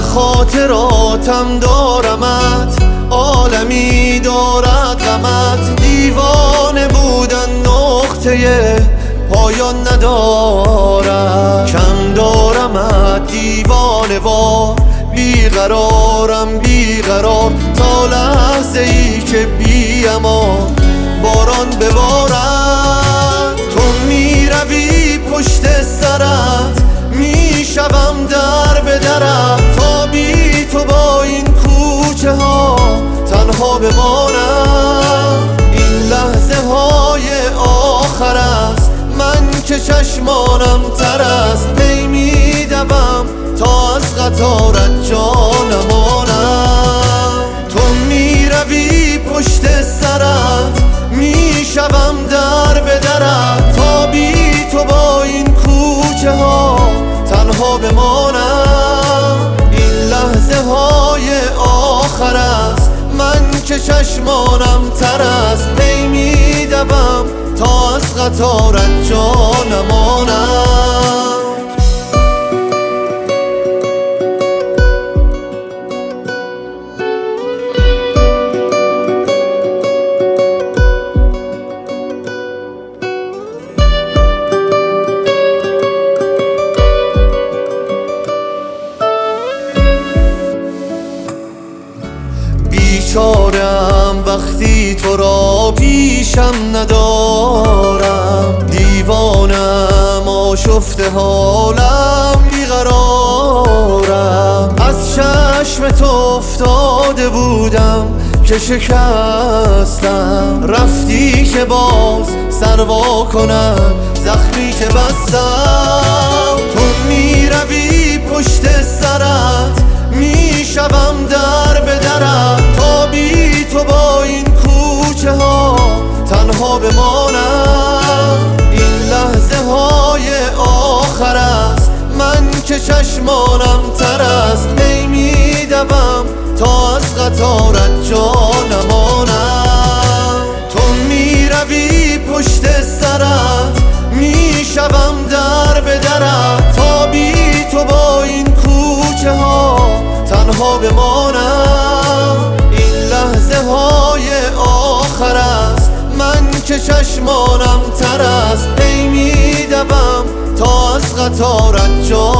خاطراتم دارمت، عالمی دارد غمت. دیوانه بودن نقطه پایان ندارد، کم دارمت دیوانه وار. بیقرارم بیقرار تا لحظه ای که بی امان باران ببارد. تو میروی پشت سرت، میشوم در به درت، تا بی تو با این کوچه ها تنها بمانم. این لحظه های آخر است، من که چشمانم تر است. پی میدوم تا از قطارت جا نمانم. تو میروی پشت سرت، میشوم در به درت، تا بی تو با این کوچه ها تنها بمانم. این لحظه های آخر است، من که چشمانم تر است. پی میدوم تا از قطارت جا نمانم. بیچارم وقتی تو را پیشم ندارم، دیوانم آشفته حالم بیقرارم. از چشم تو افتاده بودم که شکستم، رفتی که باز سر وا کنم زخمی که بستم. تو میروی پشت سرت، میشوم در به درت، تا بی تو با این کوچه ها تنها بمانم. این لحظه های آخر است، من که چشمانم تر است. پی میدوم تا از قطارت جا نمانم. تو میروی پشت سرت، میشوم در به درت، تا بی تو با این کوچه ها تنها بمانم. این لحظه های آخر است، من که چشمانم تر است. پی میدوم تا از قطارت جا